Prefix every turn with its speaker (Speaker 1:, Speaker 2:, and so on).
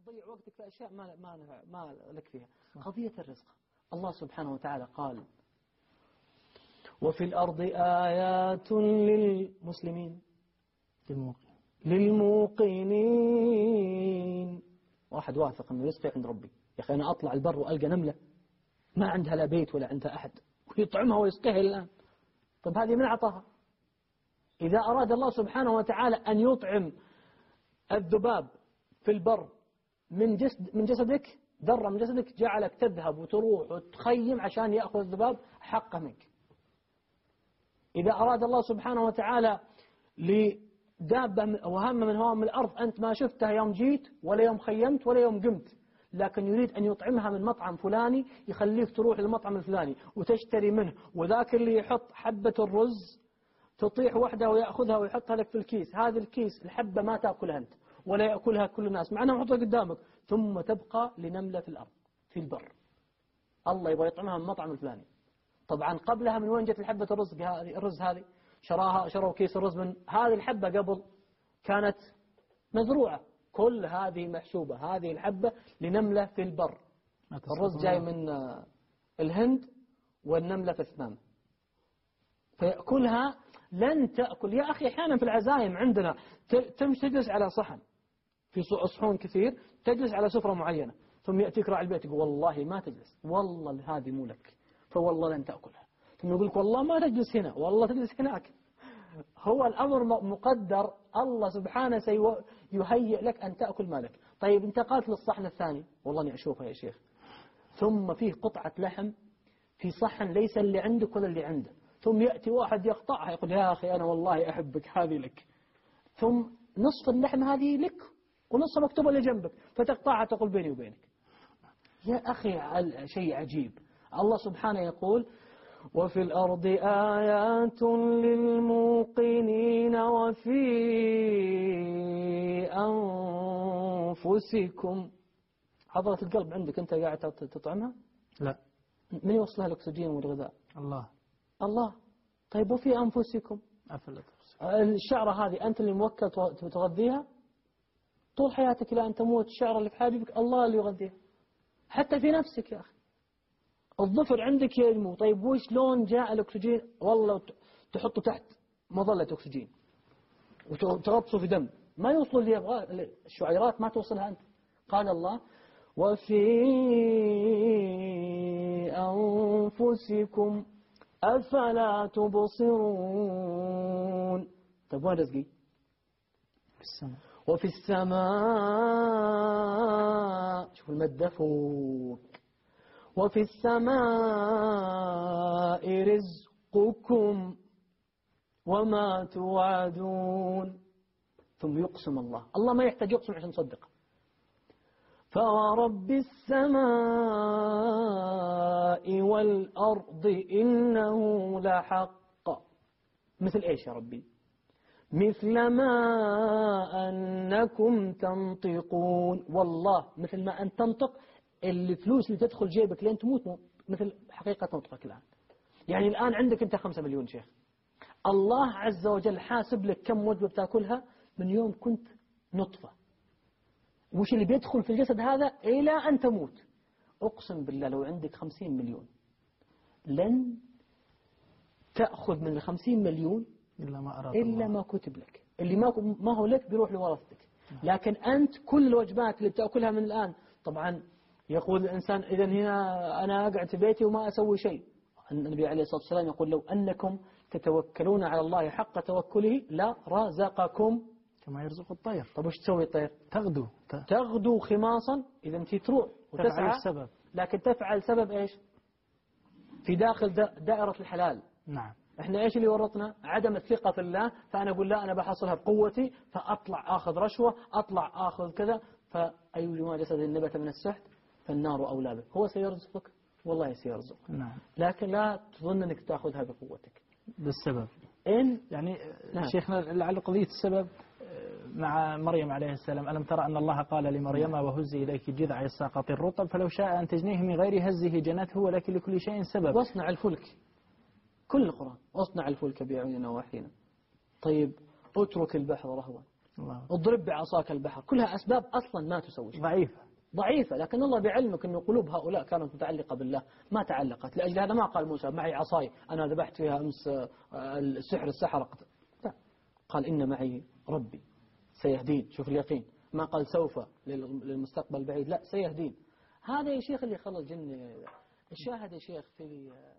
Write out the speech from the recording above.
Speaker 1: تضيع وقتك في أشياء ما لك فيها. قضية الرزق، الله سبحانه وتعالى قال وفي الأرض آيات للمسلمين للموقنين. واحد واثق أنه رزقي عند ربي، يا أخي أنا أطلع البر وألقى نملة ما عندها لا بيت ولا عندها أحد ويطعمها ويسقيها الآن، طب هذه من أعطاها؟ إذا أراد الله سبحانه وتعالى أن يطعم الذباب في البر من جسدك، ذرة من جسدك، جعلك تذهب وتروح وتخيم عشان يأخذ الذباب حقه منك. إذا أراد الله سبحانه وتعالى لدابة وهم من هوام الأرض أنت ما شفتها يوم جيت ولا يوم خيمت ولا يوم قمت، لكن يريد أن يطعمها من مطعم فلاني، يخليك تروح للمطعم الفلاني وتشتري منه، وذاك اللي يحط حبة الرز تطيح وحده ويأخذها ويحطها لك في الكيس، هذا الكيس الحبة ما تأكلها أنت ولا يأكلها كل الناس مع أنها محطوطة قدامك، ثم تبقى لنملة في الأرض في البر، الله يبغى يطعمها من المطعم الفلاني. طبعا قبلها من وين جت الحبة الرز هذه؟ شروا كيس الرز من هذه الحبة، قبل كانت مزروعة، كل هذه محسوبة، هذه الحبة لنملة في البر. الرز جاي من الهند والنملة في الثمام فيأكلها. لن تأكل يا أخي، أحيانا في العزايم عندنا تجلس على صحن في صحون كثير، تجلس على سفرة معينة، ثم يأتيك راعي البيت يقول والله ما تجلس، والله هذه مو لك، فوالله لن تأكلها، ثم يقول لك والله ما تجلس هنا، والله تجلس هناك. هو الأمر مقدر، الله سبحانه سيهيئ لك أن تأكل مالك. طيب انتقلت للصحن الثاني، والله أني أشوفها يا شيخ، ثم فيه قطعة لحم في صحن ليس اللي عندك ولا اللي عنده، ثم يأتي واحد يقطعها يقول يا أخي أنا والله أحبك هذه لك، ثم نصف اللحم هذه لك ونصف مكتوبة لجنبك، فتقطعها تقول بيني وبينك. يا أخي شيء عجيب. الله سبحانه يقول وفي الأرض آيات للموقنين وفي أنفسكم. عضلة القلب عندك أنت قاعد تطعمها؟ لا. من يوصلها الأكسجين والغذاء؟ الله. طيب وفي أنفسكم أفلا تبصرون. الشعرة هذه أنت اللي موكل تغذيها طول حياتك إلى أن تموت، الشعرة اللي في حاجبك الله اللي يغذيها. حتى في نفسك يا أخي، الظفر عندك ينمو، طيب وش لون جاء الأكسجين؟ والله تحطه تحت مظلة أكسجين وتغطسه في دم، ما يوصل اللي يبغاه، الشعيرات ما توصلها أنت. قال الله وفي أنفسكم أفلا تبصرون. طيب وين رزقي؟ في السماء. وفي السماء، شوف المد فوق، وفي السماء رزقكم وما توعدون. ثم يقسم الله ما يحتاج يقسم عشان نصدق. فورب السماء والأرض إنه لحق. مثل إيش يا ربي؟ مثل ما أنكم تنطقون، والله مثل ما أن تنطق، الفلوس اللي تدخل جيبك لين تموت مثل حقيقة نطقك الآن. يعني الآن عندك أنت 5 مليون شيخ، الله عز وجل حاسب لك كم وجبة بتاكلها من يوم كنت نطفة، وش اللي بيدخل في الجسد هذا إلى أن تموت. أقسم بالله لو عندك 50 مليون لن تأخذ من 50 مليون إلا ما كتب لك، اللي ما هو لك بيروح لورثتك. لكن أنت كل الوجبات اللي بتأكلها من الآن، طبعا يقول الإنسان إذا هنا أنا أقعد في بيتي وما أسوي شيء. النبي عليه الصلاة والسلام يقول لو أنكم تتوكلون على الله حق توكله لا رزقكم
Speaker 2: كما يرزق الطير.
Speaker 1: طب وش تسوي الطير؟ تغدو خماصا، إذا أنت تروح وتسعى
Speaker 2: السبب،
Speaker 1: لكن تفعل سبب إيش؟ في داخل دائرة الحلال.
Speaker 2: نعم.
Speaker 1: إحنا إيش اللي ورطنا؟ عدم الثقة في الله، فأنا أقول لا أنا بحصلها بقوتي، فأطلع آخذ رشوة، أطلع آخذ كذا، فأيما جسد نبت من السحت فالنار أولى به. هو سيرزقك والله سيرزق،
Speaker 2: نعم.
Speaker 1: لكن لا تظن أنك تأخذها بقوتك
Speaker 2: بالسبب.
Speaker 1: يعني
Speaker 2: نعم. شيخنا لعل قضية السبب مع مريم عليه السلام، ألم ترى أن الله قال لمريم وهزي إليك جذع الساقط الرطب فلو شاء أن تجنيه من غير هزه جنته ولكن لكل شيء سبب.
Speaker 1: واصنع الفلك، كل القرآن واصنع الفلك بأعيننا ووحينا. طيب اترك البحر رهوا اضرب بعصاك البحر، كلها أسباب أصلا ما تسوي شيء، ضعيفة، لكن الله بعلمك أن قلوب هؤلاء كانت متعلقة بالله ما تعلقت. لأجل هذا ما قال موسى معي عصاي أنا ذبحت فيها أمس السحر لا، قال إن معي ربي سيهدين. شوف اليقين، ما قال سوف للمستقبل البعيد، لا سيهدين. هذا يا شيخ اللي خلى الجن. الشاهد يا شيخ في